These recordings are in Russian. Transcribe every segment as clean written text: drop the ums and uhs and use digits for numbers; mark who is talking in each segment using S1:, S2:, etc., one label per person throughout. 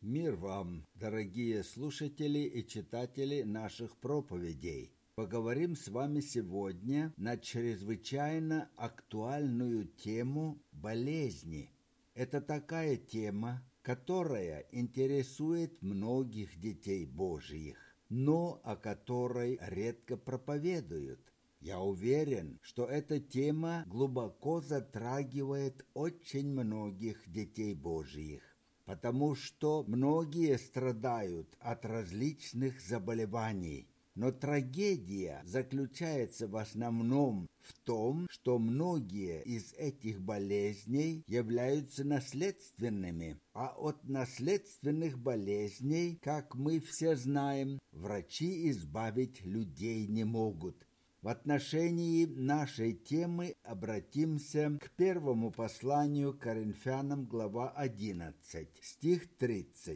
S1: Мир вам, дорогие слушатели и читатели наших проповедей. Поговорим с вами сегодня на чрезвычайно актуальную тему болезни. Это такая тема, которая интересует многих детей Божьих, но о которой редко проповедуют. Я уверен, что эта тема глубоко затрагивает очень многих детей Божьих, потому что многие страдают от различных заболеваний. Но трагедия заключается в основном в том, что многие из этих болезней являются наследственными, а от наследственных болезней, как мы все знаем, врачи избавить людей не могут. В отношении нашей темы обратимся к первому посланию Коринфянам, глава 11, стих 30.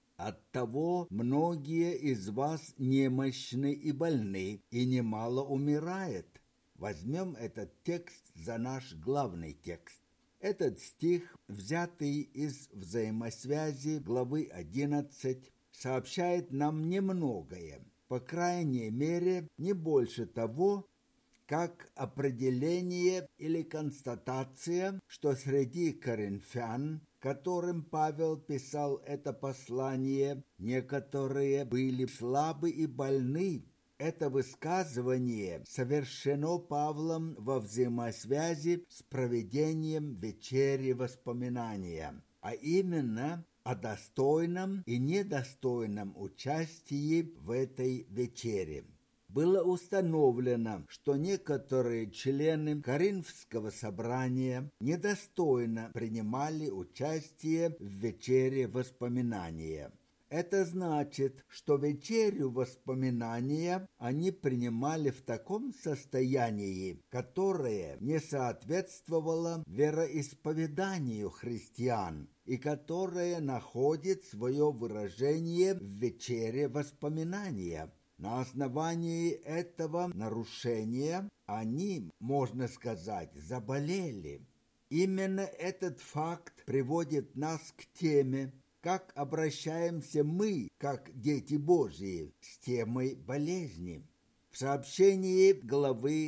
S1: «Оттого многие из вас немощны и больны, и немало умирает». Возьмем этот текст за наш главный текст. Этот стих, взятый из взаимосвязи главы 11, сообщает нам немногое, по крайней мере, не больше того, как определение или констатация, что среди коринфян, которым Павел писал это послание, некоторые были слабы и больны. Это высказывание совершено Павлом во взаимосвязи с проведением вечери воспоминания, а именно о достойном и недостойном участии в этой вечере. Было установлено, что некоторые члены Коринфского собрания недостойно принимали участие в вечере воспоминания. Это значит, что вечерю воспоминания они принимали в таком состоянии, которое не соответствовало вероисповеданию христиан и которое находит свое выражение в вечере воспоминания. На основании этого нарушения они, можно сказать, заболели. Именно этот факт приводит нас к теме, как обращаемся мы, как дети Божьи, с темой болезни. В сообщении главы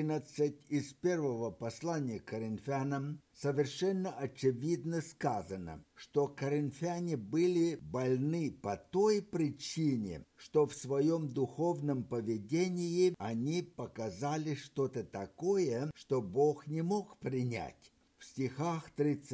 S1: 11 из первого послания к Коринфянам совершенно очевидно сказано, что коринфяне были больны по той причине, что в своем духовном поведении они показали что-то такое, что Бог не мог принять. В стихах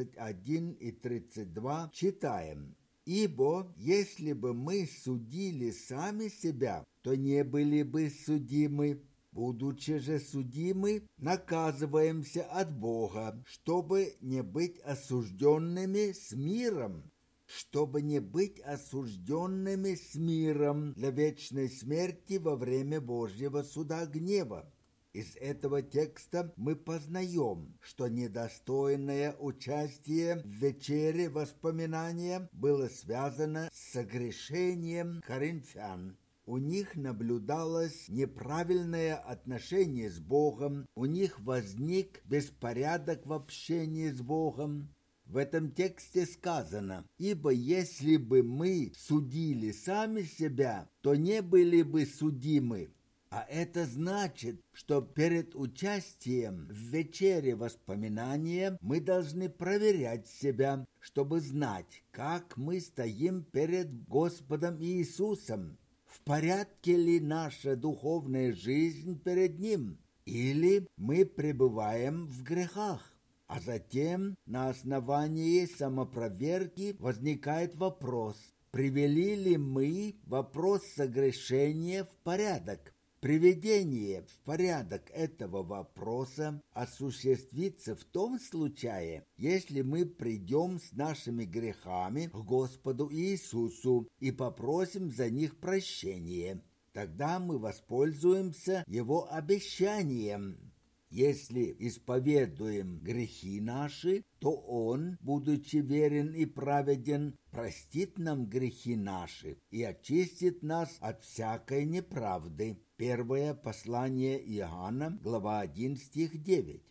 S1: 31 и 32 читаем: «Ибо если бы мы судили сами себя, то не были бы судимы. Будучи же судимы, наказываемся от Бога, чтобы не быть осужденными с миром». Чтобы не быть осужденными с миром для вечной смерти во время Божьего суда гнева. Из этого текста мы познаем, что недостойное участие в вечере воспоминания было связано с согрешением коринфян. У них наблюдалось неправильное отношение с Богом, у них возник беспорядок в общении с Богом. В этом тексте сказано: «Ибо если бы мы судили сами себя, то не были бы судимы». А это значит, что перед участием в вечере воспоминания мы должны проверять себя, чтобы знать, как мы стоим перед Господом Иисусом. В порядке ли наша духовная жизнь перед Ним? Или мы пребываем в грехах? А затем на основании самопроверки возникает вопрос: привели ли мы вопрос согрешения в порядок? Приведение в порядок этого вопроса осуществится в том случае, если мы придем с нашими грехами к Господу Иисусу и попросим за них прощения. Тогда мы воспользуемся Его обещанием. Если исповедуем грехи наши, то Он, будучи верен и праведен, простит нам грехи наши и очистит нас от всякой неправды. Первое послание Иоанна, глава 1, стих 9.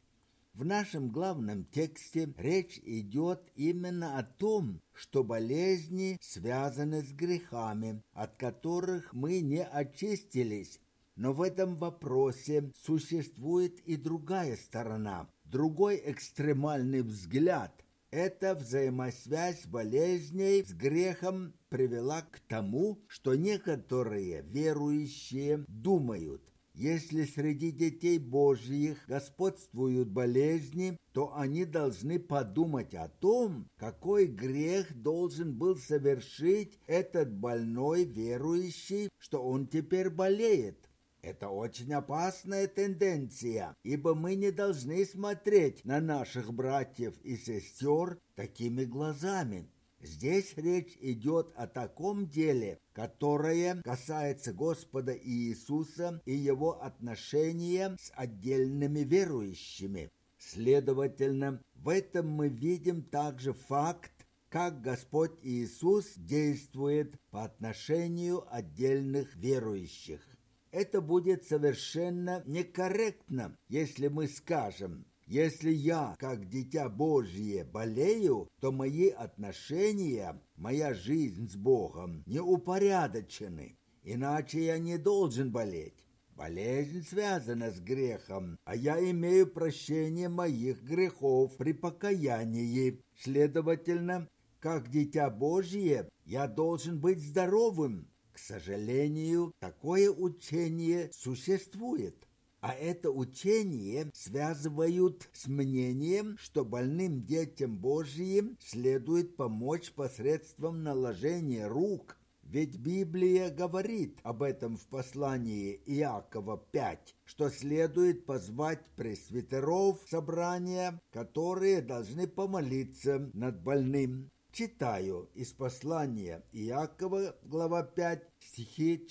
S1: В нашем главном тексте речь идет именно о том, что болезни связаны с грехами, от которых мы не очистились. Но в этом вопросе существует и другая сторона, другой экстремальный взгляд. Эта взаимосвязь болезней с грехом привела к тому, что некоторые верующие думают, если среди детей Божьих господствуют болезни, то они должны подумать о том, какой грех должен был совершить этот больной верующий, что он теперь болеет. Это очень опасная тенденция, ибо мы не должны смотреть на наших братьев и сестер такими глазами. Здесь речь идет о таком деле, которое касается Господа Иисуса и его отношения с отдельными верующими. Следовательно, в этом мы видим также факт, как Господь Иисус действует по отношению отдельных верующих. Это будет совершенно некорректно, если мы скажем: если я, как дитя Божье, болею, то мои отношения, моя жизнь с Богом не упорядочены, иначе я не должен болеть. Болезнь связана с грехом, а я имею прощение моих грехов при покаянии. Следовательно, как дитя Божье, я должен быть здоровым. К сожалению, такое учение существует. А это учение связывают с мнением, что больным детям Божьим следует помочь посредством наложения рук. Ведь Библия говорит об этом в послании Иакова 5, что следует позвать пресвитеров собрания, которые должны помолиться над больным. Читаю из послания Иакова, глава 5, стихи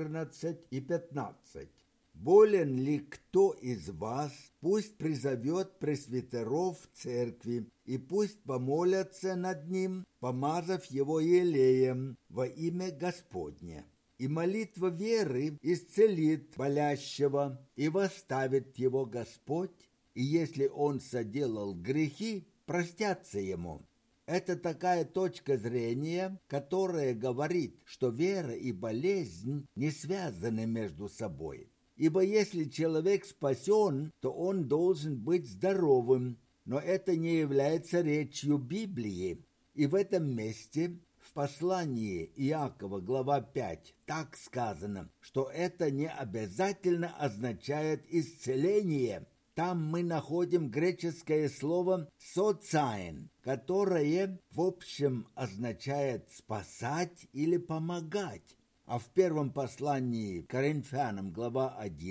S1: 14 и 15. «Болен ли кто из вас, пусть призовет пресвитеров в церкви, и пусть помолятся над ним, помазав его елеем во имя Господне. И молитва веры исцелит болящего, и восставит его Господь, и если он соделал грехи, простятся ему». Это такая точка зрения, которая говорит, что вера и болезнь не связаны между собой. Ибо если человек спасен, то он должен быть здоровым, но это не является речью Библии. И в этом месте, в послании Иакова, глава 5, так сказано, что это не обязательно означает исцеление. Там мы находим греческое слово «соцайн», которое, в общем, означает «спасать» или «помогать». А в первом послании к Коринфянам, глава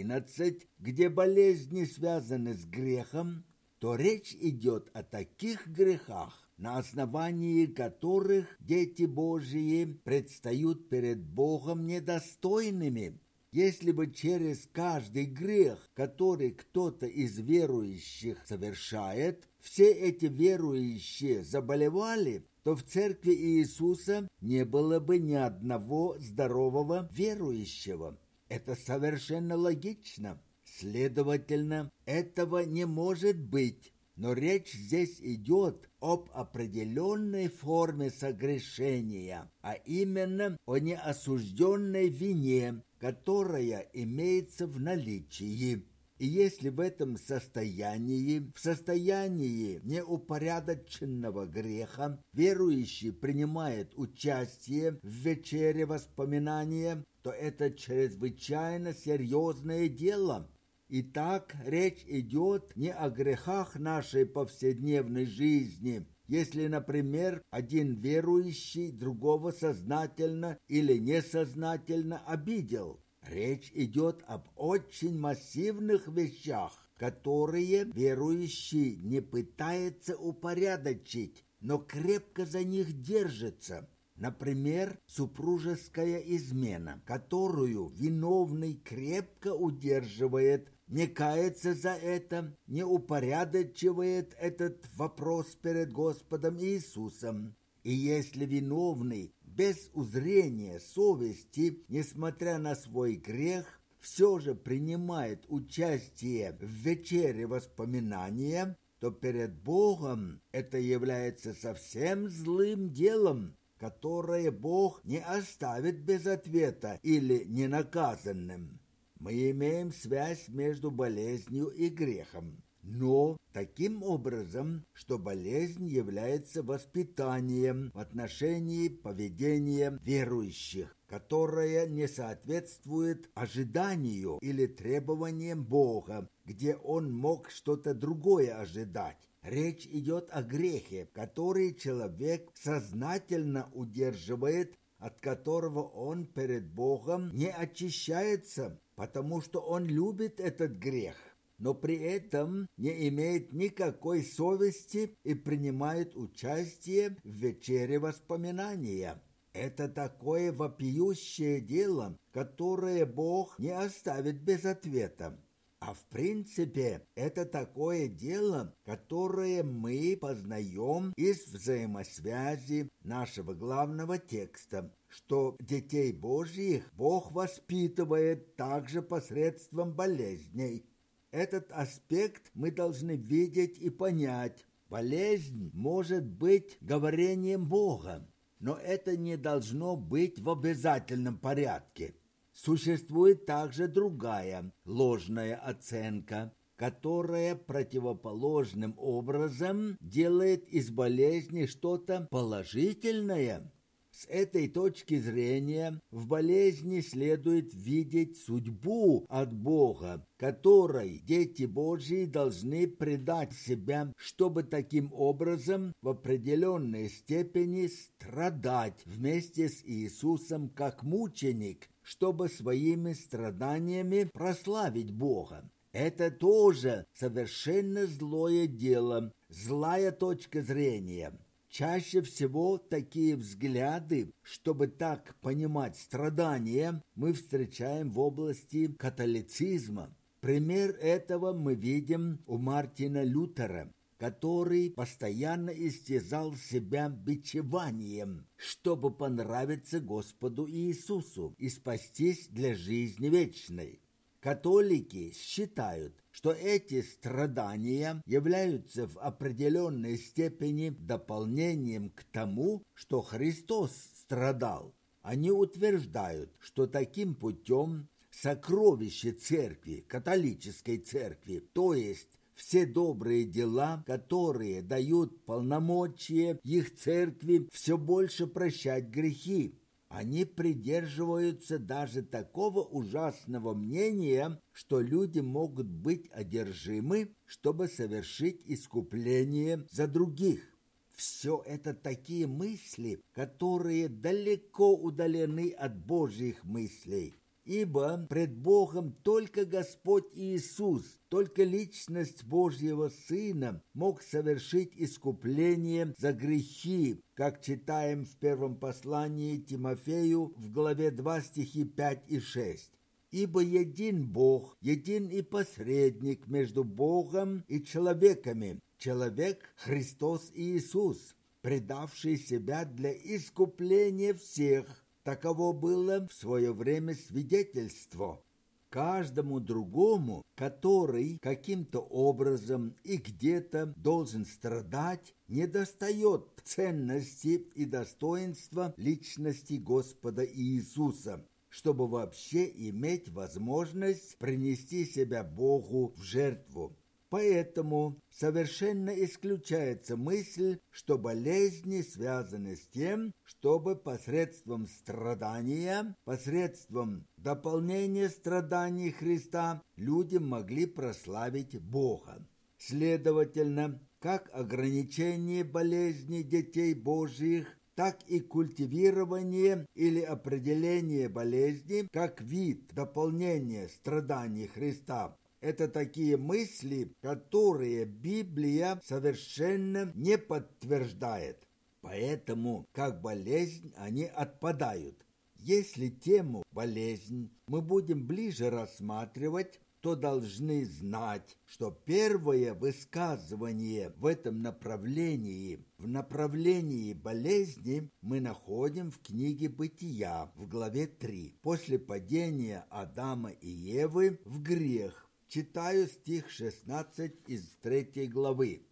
S1: 11, где болезни связаны с грехом, то речь идет о таких грехах, на основании которых дети Божьи предстают перед Богом недостойными. Если бы через каждый грех, который кто-то из верующих совершает, все эти верующие заболевали, то в церкви Иисуса не было бы ни одного здорового верующего. Это совершенно логично. Следовательно, этого не может быть. Но речь здесь идет об определенной форме согрешения, а именно о неосужденной вине, которая имеется в наличии. И если в этом состоянии, в состоянии неупорядоченного греха, верующий принимает участие в вечере воспоминания, то это чрезвычайно серьезное дело. Итак, речь идет не о грехах нашей повседневной жизни. Если, например, один верующий другого сознательно или несознательно обидел, речь идет об очень массивных вещах, которые верующий не пытается упорядочить, но крепко за них держится. Например, супружеская измена, которую виновный крепко удерживает, не кается за это, не упорядочивает этот вопрос перед Господом Иисусом. И если виновный без узрения совести, несмотря на свой грех, все же принимает участие в вечере воспоминания, то перед Богом это является совсем злым делом, которое Бог не оставит без ответа или ненаказанным. Мы имеем связь между болезнью и грехом, но таким образом, что болезнь является воспитанием в отношении поведения верующих, которое не соответствует ожиданию или требованиям Бога, где он мог что-то другое ожидать. Речь идет о грехе, который человек сознательно удерживает, от которого он перед Богом не очищается, потому что он любит этот грех, но при этом не имеет никакой совести и принимает участие в вечере воспоминания. Это такое вопиющее дело, которое Бог не оставит без ответа. А в принципе, это такое дело, которое мы познаем из взаимосвязи нашего главного текста, что детей Божьих Бог воспитывает также посредством болезней. Этот аспект мы должны видеть и понять. Болезнь может быть говорением Бога, но это не должно быть в обязательном порядке. Существует также другая ложная оценка, которая противоположным образом делает из болезни что-то положительное. С этой точки зрения в болезни следует видеть судьбу от Бога, которой дети Божьи должны предать себя, чтобы таким образом в определенной степени страдать вместе с Иисусом как мученик, чтобы своими страданиями прославить Бога. Это тоже совершенно злое дело, злая точка зрения. Чаще всего такие взгляды, чтобы так понимать страдания, мы встречаем в области католицизма. Пример этого мы видим у Мартина Лютера, который постоянно истязал себя бичеванием, чтобы понравиться Господу Иисусу и спастись для жизни вечной. Католики считают, что эти страдания являются в определенной степени дополнением к тому, что Христос страдал. Они утверждают, что таким путем сокровище церкви, католической церкви, то есть все добрые дела, которые дают полномочия их церкви все больше прощать грехи. Они придерживаются даже такого ужасного мнения, что люди могут быть одержимы, чтобы совершить искупление за других. Все это такие мысли, которые далеко удалены от Божьих мыслей. Ибо пред Богом только Господь Иисус, только личность Божьего Сына мог совершить искупление за грехи, как читаем в первом послании Тимофею в главе 2 стихи 5 и 6. Ибо един Бог, един и посредник между Богом и человеками, человек Христос Иисус, предавший себя для искупления всех. Таково было в свое время свидетельство. Каждому другому, который каким-то образом и где-то должен страдать, недостает ценности и достоинства личности Господа Иисуса, чтобы вообще иметь возможность принести себя Богу в жертву. Поэтому совершенно исключается мысль, что болезни связаны с тем, чтобы посредством страдания, посредством дополнения страданий Христа люди могли прославить Бога. Следовательно, как ограничение болезни детей Божьих, так и культивирование или определение болезни как вид дополнения страданий Христа. Это такие мысли, которые Библия совершенно не подтверждает. Поэтому, как болезнь, они отпадают. Если тему болезнь мы будем ближе рассматривать, то должны знать, что первое высказывание в этом направлении, в направлении болезни, мы находим в книге Бытия в главе 3, после падения Адама и Евы в грех. Читаю стих 16 из 3 главы.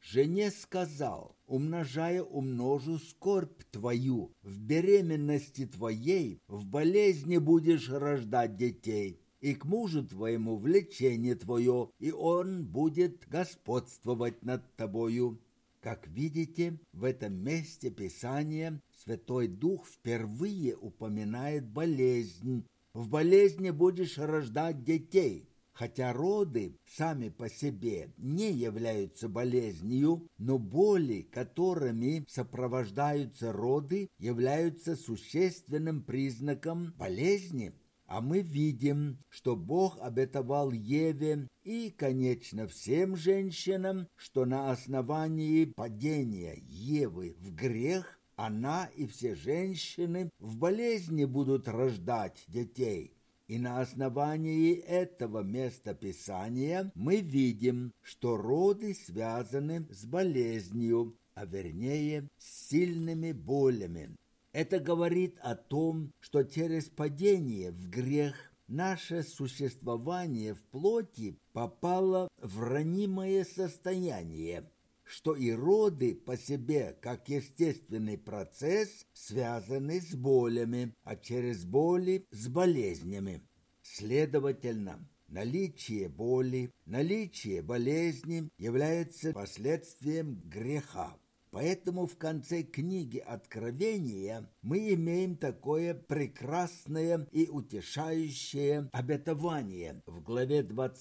S1: жене сказал: умножая умножу скорбь твою, в беременности твоей, в болезни будешь рождать детей, и к мужу твоему влечение твое, и он будет господствовать над тобою». Как видите, в этом месте Писания Святой Дух впервые упоминает болезнь. В болезни будешь рождать детей. Хотя роды сами по себе не являются болезнью, но боли, которыми сопровождаются роды, являются существенным признаком болезни. А мы видим, что Бог обетовал Еве и, конечно, всем женщинам, что на основании падения Евы в грех она и все женщины в болезни будут рождать детей. И на основании этого места Писания мы видим, что роды связаны с болезнью, а вернее с сильными болями. Это говорит о том, что через падение в грех наше существование в плоти попало в ранимое состояние, что и роды по себе, как естественный процесс, связаны с болями, а через боли с болезнями. Следовательно, наличие боли, наличие болезни является последствием греха. Поэтому в конце книги Откровения мы имеем такое прекрасное и утешающее обетование в главе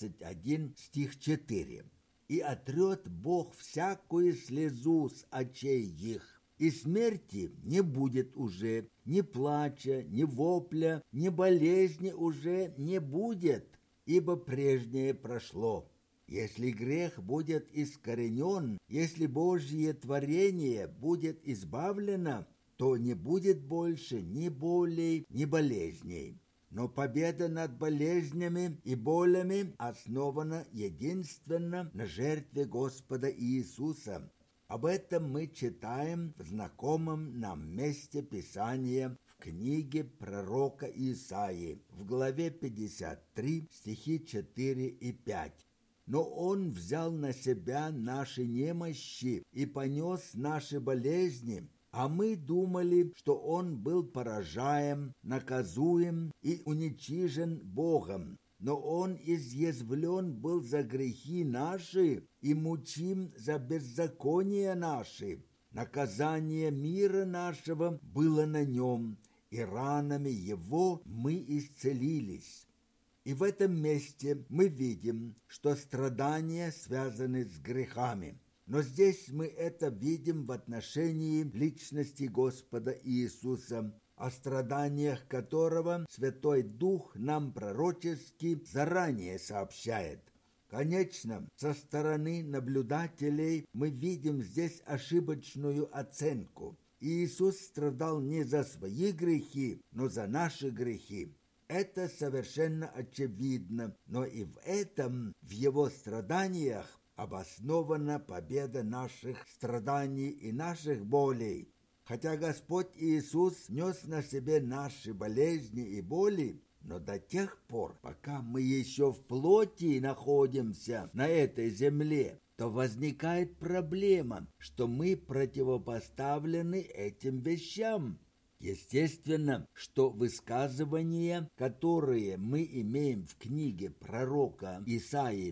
S1: 21, стих 4. «И отрет Бог всякую слезу с очей их, и смерти не будет уже, ни плача, ни вопля, ни болезни уже не будет, ибо прежнее прошло». Если грех будет искоренен, если Божье творение будет избавлено, то не будет больше ни болей, ни болезней. Но победа над болезнями и болями основана единственно на жертве Господа Иисуса. Об этом мы читаем в знакомом нам месте Писания в книге пророка Исаии, в главе 53, стихи 4 и 5. «Но Он взял на себя наши немощи и понес наши болезни, а мы думали, что Он был поражаем, наказуем и уничижен Богом. Но Он изъязвлен был за грехи наши и мучим за беззакония наши. Наказание мира нашего было на Нем, и ранами Его мы исцелились». И в этом месте мы видим, что страдания связаны с грехами. Но здесь мы это видим в отношении личности Господа Иисуса, о страданиях которого Святой Дух нам пророчески заранее сообщает. Конечно, со стороны наблюдателей мы видим здесь ошибочную оценку. Иисус страдал не за свои грехи, но за наши грехи. Это совершенно очевидно, но и в этом, в его страданиях, обоснована победа наших страданий и наших болей. Хотя Господь Иисус нес на себе наши болезни и боли, но до тех пор, пока мы еще в плоти находимся на этой земле, то возникает проблема, что мы противопоставлены этим вещам. Естественно, что высказывания, которые мы имеем в книге пророка Исаии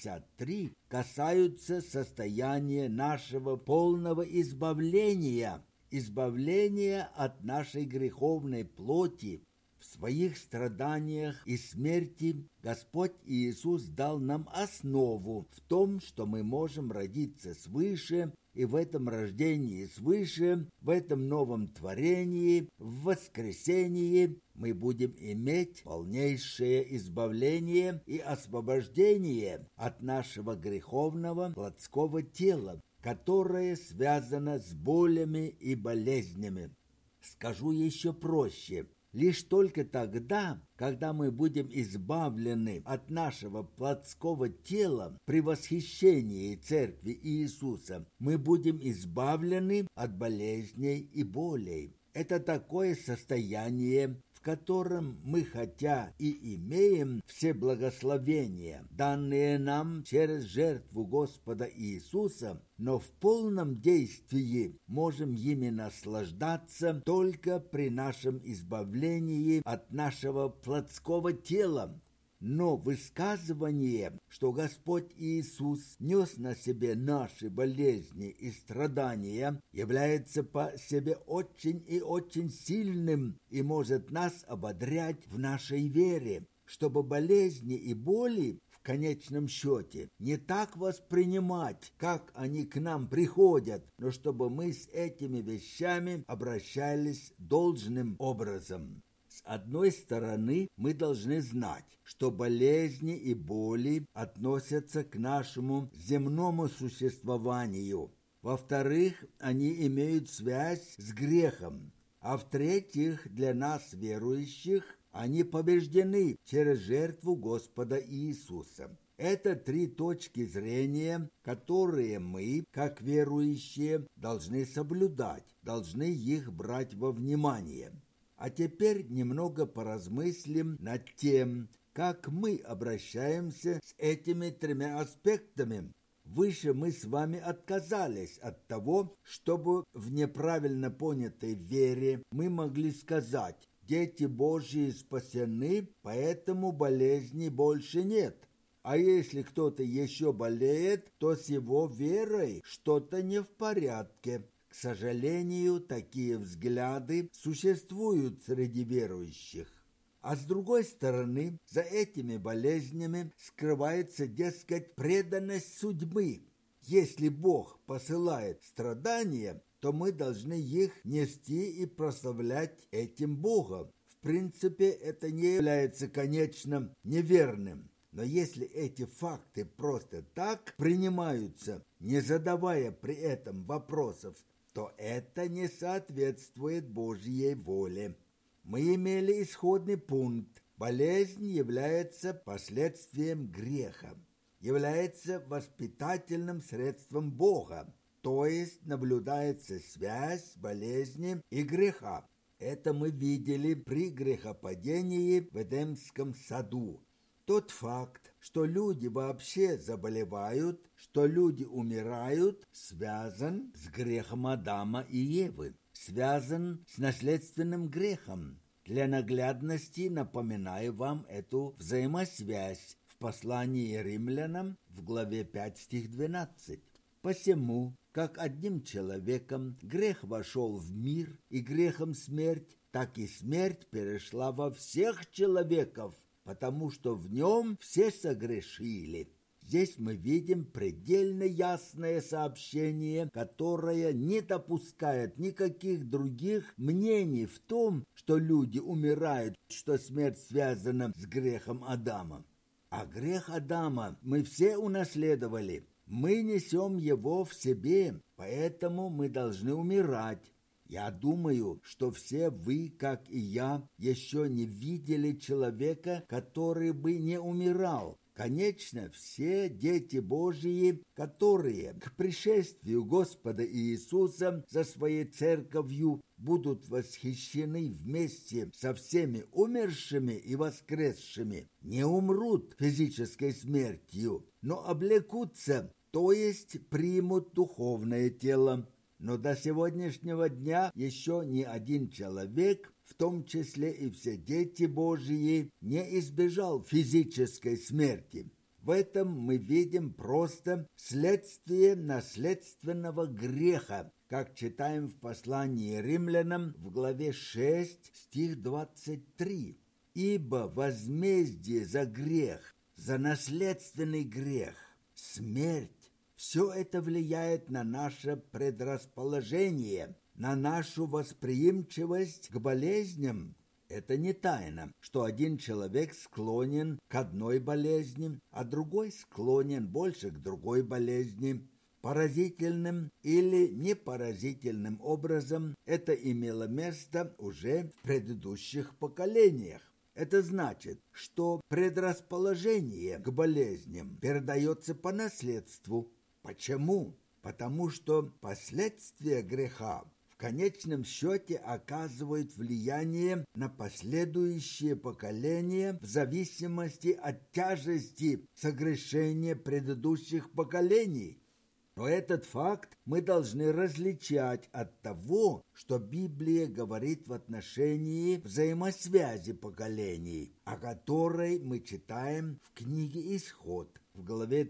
S1: 53, касаются состояния нашего полного избавления, избавления от нашей греховной плоти. В своих страданиях и смерти Господь Иисус дал нам основу в том, что мы можем родиться свыше, и в этом рождении свыше, в этом новом творении, в воскресении мы будем иметь полнейшее избавление и освобождение от нашего греховного плотского тела, которое связано с болями и болезнями. Скажу еще проще. Лишь только тогда, когда мы будем избавлены от нашего плотского тела при восхищении Церкви Иисуса, мы будем избавлены от болезней и болей. Это такое состояние, в в котором мы хотя и имеем все благословения, данные нам через жертву Господа Иисуса, но в полном действии можем ими наслаждаться только при нашем избавлении от нашего плотского тела. Но высказывание, что Господь Иисус нес на себе наши болезни и страдания, является по себе очень и очень сильным и может нас ободрять в нашей вере, чтобы болезни и боли в конечном счете не так воспринимать, как они к нам приходят, но чтобы мы с этими вещами обращались должным образом. С одной стороны, мы должны знать, что болезни и боли относятся к нашему земному существованию. Во-вторых, они имеют связь с грехом. А в-третьих, для нас, верующих, они побеждены через жертву Господа Иисуса. Это три точки зрения, которые мы, как верующие, должны соблюдать, должны их брать во внимание. А теперь немного поразмыслим над тем, как мы обращаемся с этими тремя аспектами. Выше мы с вами отказались от того, чтобы в неправильно понятой вере мы могли сказать: дети Божьи спасены, поэтому болезней больше нет. А если кто-то еще болеет, то с его верой что-то не в порядке. К сожалению, такие взгляды существуют среди верующих. А с другой стороны, за этими болезнями скрывается, дескать, преданность судьбы. Если Бог посылает страдания, то мы должны их нести и прославлять этим Богом. В принципе, это не является, конечно, неверным. Но если эти факты просто так принимаются, не задавая при этом вопросов, то это не соответствует Божьей воле. Мы имели исходный пункт. Болезнь является последствием греха, является воспитательным средством Бога, то есть наблюдается связь болезни и греха. Это мы видели при грехопадении в Эдемском саду. Тот факт, что люди вообще заболевают, что люди умирают, связан с грехом Адама и Евы, связан с наследственным грехом. Для наглядности напоминаю вам эту взаимосвязь в послании Римлянам в главе 5, стих 12. «Посему, как одним человеком грех вошел в мир, и грехом смерть, так и смерть перешла во всех человеков, потому что в нем все согрешили». Здесь мы видим предельно ясное сообщение, которое не допускает никаких других мнений в том, что люди умирают, что смерть связана с грехом Адама. А грех Адама мы все унаследовали. Мы несем его в себе, поэтому мы должны умирать. Я думаю, что все вы, как и я, еще не видели человека, который бы не умирал. Конечно, все дети Божьи, которые к пришествию Господа Иисуса за своей церковью будут восхищены вместе со всеми умершими и воскресшими, не умрут физической смертью, но облекутся, то есть примут духовное тело. Но до сегодняшнего дня еще ни один человек, в том числе и все дети Божьи, не избежал физической смерти. В этом мы видим просто следствие наследственного греха, как читаем в послании Римлянам в главе 6, стих 23. «Ибо возмездие за грех, за наследственный грех, смерть, все это влияет на наше предрасположение, на нашу восприимчивость к болезням. Это не тайна, что один человек склонен к одной болезни, а другой склонен больше к другой болезни. Поразительным или непоразительным образом это имело место уже в предыдущих поколениях. Это значит, что предрасположение к болезням передается по наследству. Почему? Потому что последствия греха в конечном счете оказывают влияние на последующие поколения в зависимости от тяжести согрешения предыдущих поколений. Но этот факт мы должны различать от того, что Библия говорит в отношении взаимосвязи поколений, о которой мы читаем в книге «Исход» в главе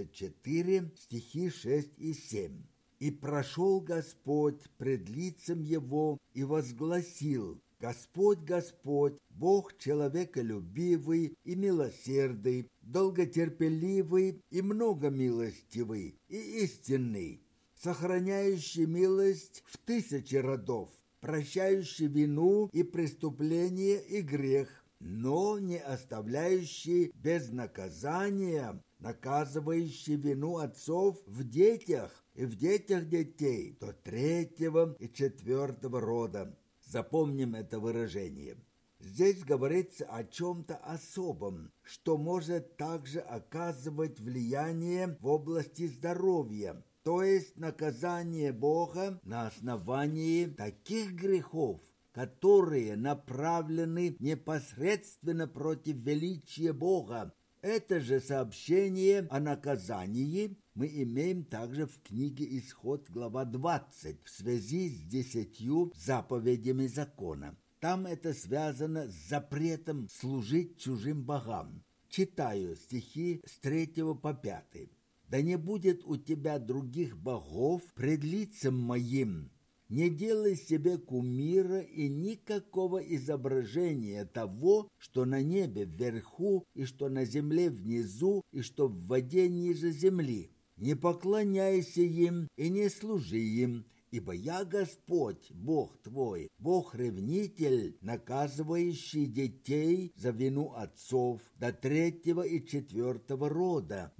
S1: 34, стихи 6 и 7. «И прошел Господь пред лицем его и возгласил: Господь, Господь, Бог человеколюбивый и милосердный, долготерпеливый и многомилостивый и истинный, сохраняющий милость в 1000 родов, прощающий вину и преступление и грех, но не оставляющий без наказания, наказывающий вину отцов в детях и в детях детей до 3-го и 4-го рода». Запомним это выражение. Здесь говорится о чем-то особом, что может также оказывать влияние в области здоровья, то есть наказание Бога на основании таких грехов, которые направлены непосредственно против величия Бога. Это же сообщение о наказании мы имеем также в книге «Исход», глава 20, в связи с 10 заповедями закона. Там это связано с запретом служить чужим богам. Читаю стихи с 3 по 5. «Да не будет у тебя других богов пред лицем моим. Не делай себе кумира и никакого изображения того, что на небе вверху, и что на земле внизу, и что в воде ниже земли. Не поклоняйся им и не служи им, ибо я Господь, Бог твой, Бог-ревнитель, наказывающий детей за вину отцов до 3-го и 4-го рода,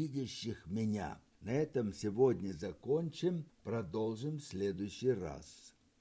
S1: ненавидящих меня». На этом сегодня закончим, продолжим в следующий раз.